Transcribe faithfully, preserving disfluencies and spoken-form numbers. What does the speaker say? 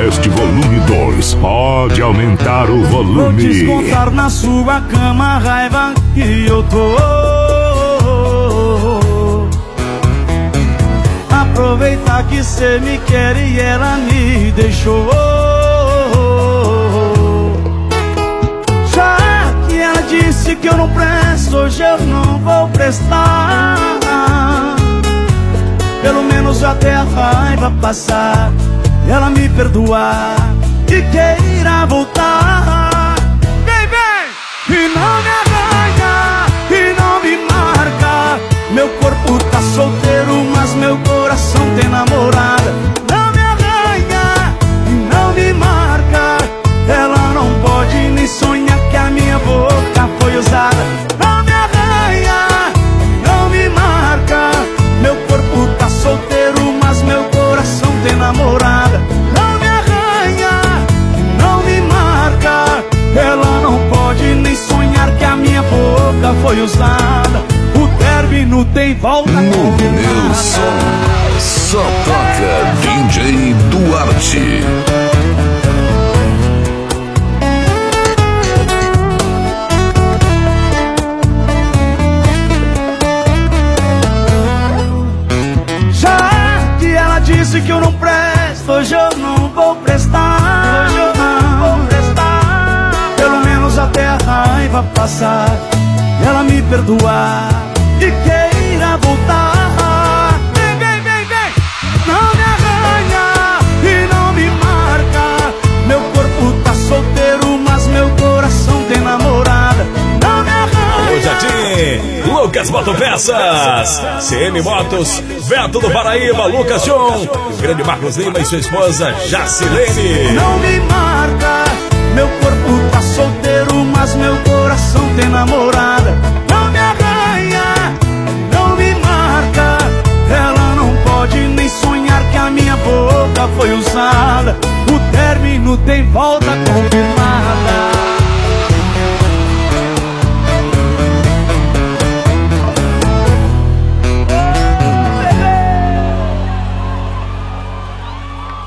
Sudoeste Volume dois. Pode aumentar o volume. Vou descontar na sua cama a raiva que eu tô. Aproveitar que cê me quer e ela me deixou. Já que ela disse que eu não presto, hoje eu não vou prestar. Pelo menos até a raiva passar, ela me perdoar e queira voltar. Vem, vem! E não me arranha, e não me marca. Meu corpo tá solteiro, mas meu coração tem namorada. Não me arranha, e não me marca. Ela não pode nem sonhar que a minha boca foi usada. Não me arranha, não me marca. Meu corpo tá solteiro, mas meu coração tem namorada. Não me arranha, não me marca. Ela não pode nem sonhar que a minha boca foi usada. O término tem volta. No meu som só toca D J Duarte. Disse que eu não presto, hoje eu não vou prestar. Hoje eu não vou prestar. Pelo menos até a raiva passar, ela me perdoar e queira voltar. Vem, vem, vem, vem! Não me arranha e não me marca. Meu corpo tá solteiro, mas meu coração tem namorada. Não me arranha. Alô, Jardim, Lucas Motopeças, C M Motos, Veto do Paraíba, Lucas John, o grande Marcos Lima e sua esposa Jacilene. Não me marca, meu corpo tá solteiro, mas meu coração tem namorada.